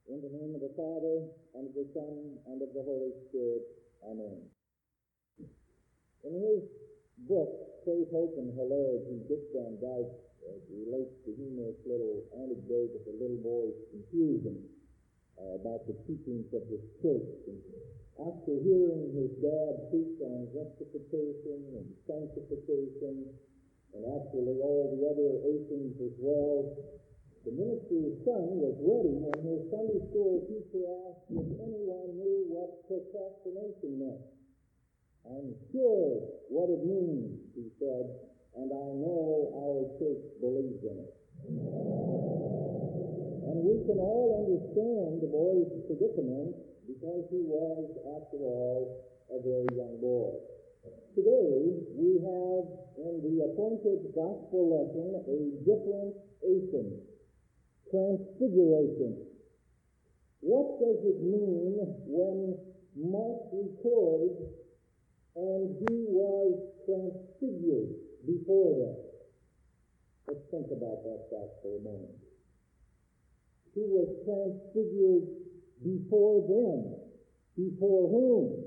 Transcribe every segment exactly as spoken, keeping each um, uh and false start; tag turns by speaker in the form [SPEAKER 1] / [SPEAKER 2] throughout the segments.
[SPEAKER 1] In the name of the Father, and of the Son, and of the Holy Spirit. Amen. In his book, Faith, Hope, and Hilarity, Dick Van Dyke uh, relates the humorous little anecdote of the little boy's confusion uh, about the teachings of his church. And after hearing his dad preach on justification and sanctification, and actually all the other Asians as well, the minister's son was ready when his Sunday school teacher asked if anyone knew what procrastination meant. "I'm sure what it means," he said, "and I know our church believes in it." And we can all understand the boy's predicament because he was, after all, a very young boy. Today, we have in the appointed gospel lesson a differentiation. Transfiguration. What does it mean when Mark records, "and he was transfigured before them"? Let's think about that fact for a moment. He was transfigured before them. Before whom?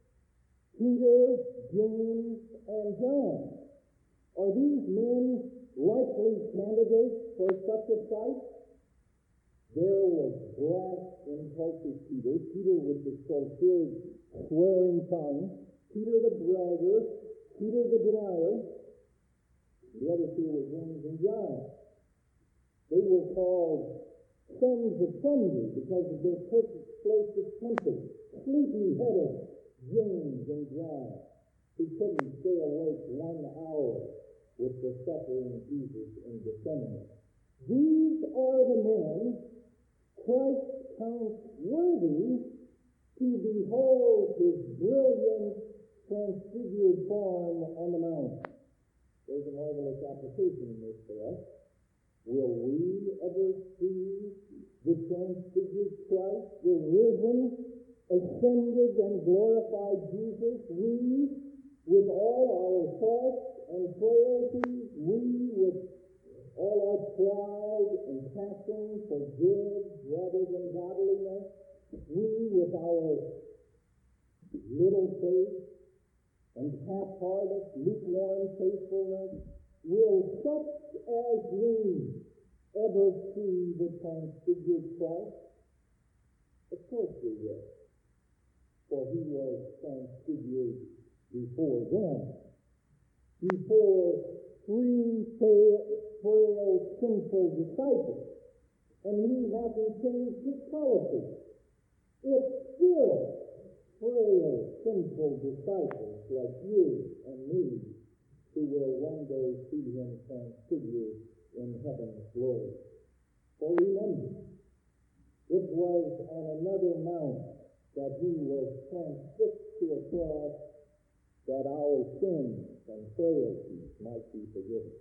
[SPEAKER 1] Peter, James, and John. Are these men likely candidates for such a sight? There was brass, impulsive Peter, Peter with the sulfured, swearing tongue, Peter the bragger, Peter the denier. The other two were James and John. They were called sons of thunder because of their quick, explosive tempers, sleepy-headed James and John, who couldn't stay awake one hour with the suffering Jesus in Gethsemane. These are the men Christ counts worthy to behold his brilliant, transfigured form on the mount. There's a marvelous application in this for us. Will we ever see the transfigured Christ, the risen, ascended, and glorified Jesus? We, with all our faults and frailties, we with all our pride and passion for good rather than godliness, we with our little faith and half-hearted, lukewarm faithfulness, will such as we ever see the transfigured Christ? Of course we will, for he was transfigured before them, before three frail, frail, sinful disciples, and he hasn't changed his policy. It's still frail, sinful disciples like you and me who will one day see him transfigured in heaven's glory. For remember, it was on another mount that he was transfixed to a cross that our sins and frailties might be forgiven.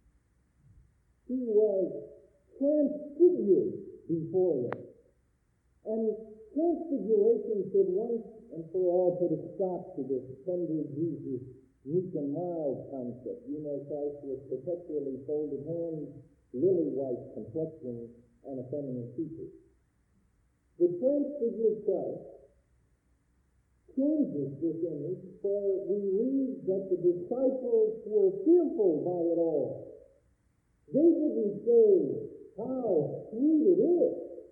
[SPEAKER 1] He was transfigured before them. And transfiguration should once and for all put a stop to this tender Jesus, meek and mild concept. You know, Christ was perpetually folded hands, lily-white complexion, and a feminine feature. The transfigured Christ changes this image, for we read that the disciples were fearful by it all. They didn't say how sweet it is,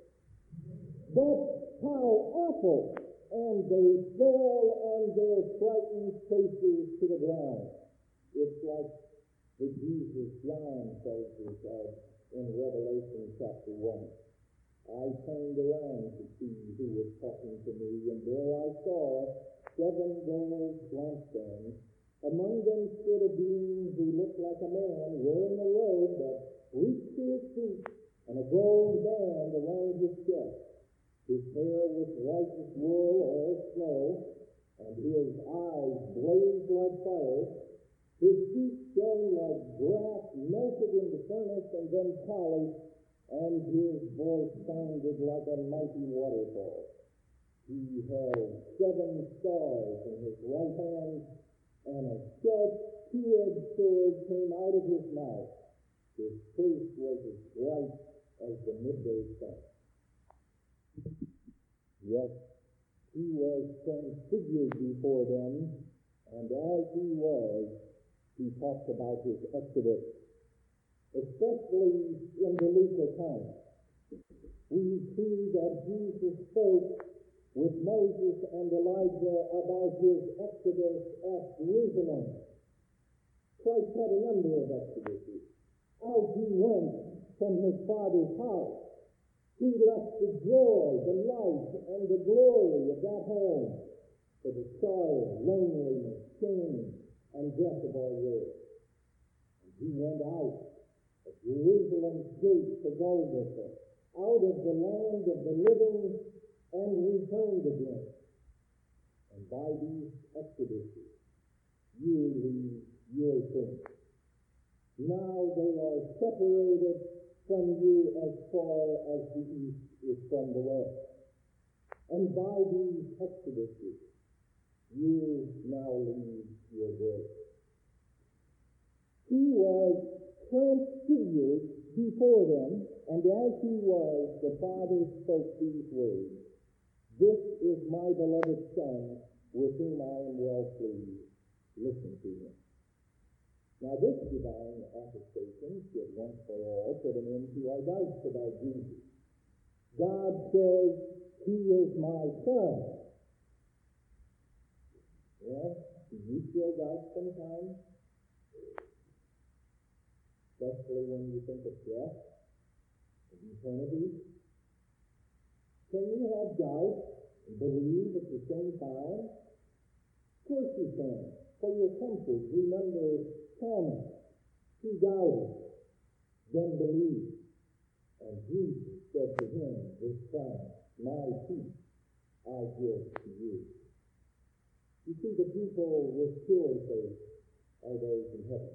[SPEAKER 1] but how awful, and they fell on their frightened faces to the ground. It's like the Jesus John tells us of in Revelation chapter one. I turned around to see who was talking to me, and there I saw seven gold lampstands. Among them stood a being who looked like a man wearing a robe that reached to his feet and a gold band around his chest. His hair was white as wool or as snow, and his eyes blazed like fire. His feet shone like brass melted in the furnace and then polished, and his voice sounded like a mighty waterfall. He held seven stars in his right hand, and a sharp two-edged sword came out of his mouth. His face was as bright as the midday sun. Yes, he was transfigured before them, and as he was, he talked about his exodus, especially in the Luke account. We see that Jesus spoke with Moses and Elijah about his exodus at Jerusalem. Christ had a number of exoduses. Out he went from his Father's house. He left the joy, the light, and the glory of that home for the sorrow, loneliness, shame, and death of our world. And he went out of Jerusalem's gate to Golgotha, out of the land of the living, and returned again. And by these exoduses, you leave your sins. Now they are separated from you as far as the east is from the west. And by these exoduses, you now leave your grave. He was transfigured before them, and as he was, the Father spoke these words, "This is my beloved Son, with whom I am well pleased. Listen to him." Now this divine attestation should once for all put an end to our doubts about Jesus. God says, "He is my Son." Well, do you still doubt sometimes? Especially when you think of death, of eternity. Can you have doubt and believe at the same time? Of course you can. For your comfort, remember Thomas. He doubted, then believed. And Jesus said to him, "This Son, my peace I give to you." You see, the people with pure faith are those in heaven.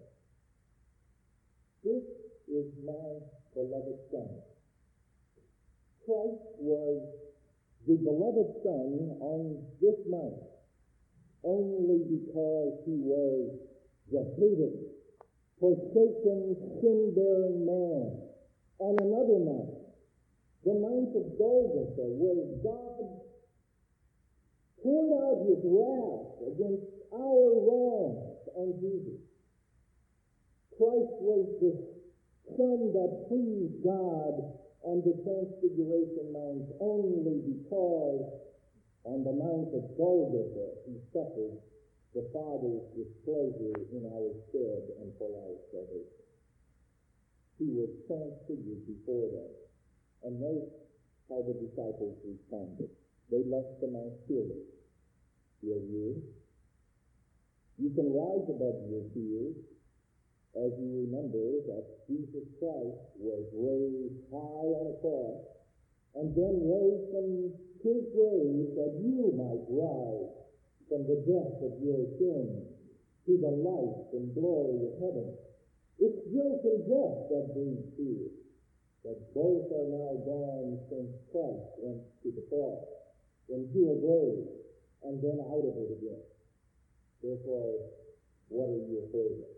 [SPEAKER 1] This is my beloved Son. Christ was the beloved Son on this mount only because he was the hated, forsaken, sin-bearing man on another mount, the Mount of Golgotha, where God poured out his wrath against our wrongs on Jesus. Christ was the Son that pleased God on the Transfiguration Mount only because on the Mount of Golgotha he suffered the Father's displeasure in our stead and for our salvation. He was transfigured before them. And note how the disciples responded. They left the Mount fearless. Will you? You can rise above your fears as you remember that Jesus Christ was raised high on a cross and then rose from his grave that you might rise from the death of your sins to the life and glory of heaven. It's guilt and death that brings fear, but both are now gone since Christ went to the cross, into a grave, and then out of it again. Therefore, what are you afraid of?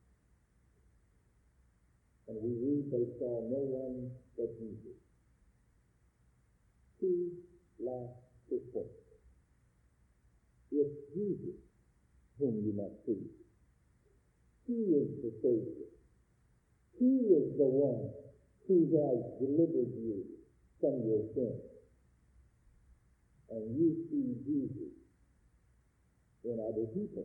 [SPEAKER 1] And we read they saw no one but Jesus. Two last points. It's Jesus whom you must see. He is the Savior. He is the one who has delivered you from your sins. And you see Jesus in other people.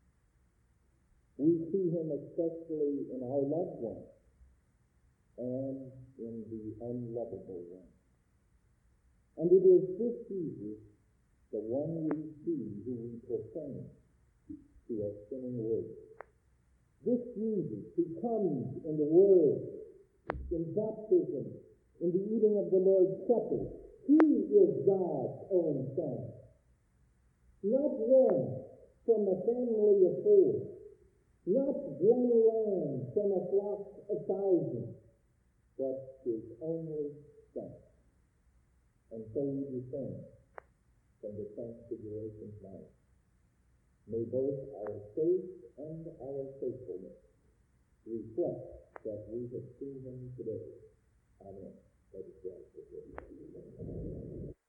[SPEAKER 1] We see him especially in our loved ones and in the unlovable ones. And it is this Jesus, the one we see, who we proclaim to a sinning world. This Jesus who comes in the Word, in baptism, in the eating of the Lord's Supper, he is God's own Son. Not one from a family of four, not one lamb from a flock of thousands, but his only Son. And so we discern from the Transfiguration Mount. May both our faith and our faithfulness reflect that we have seen him today. Amen. Let us rise for prayer.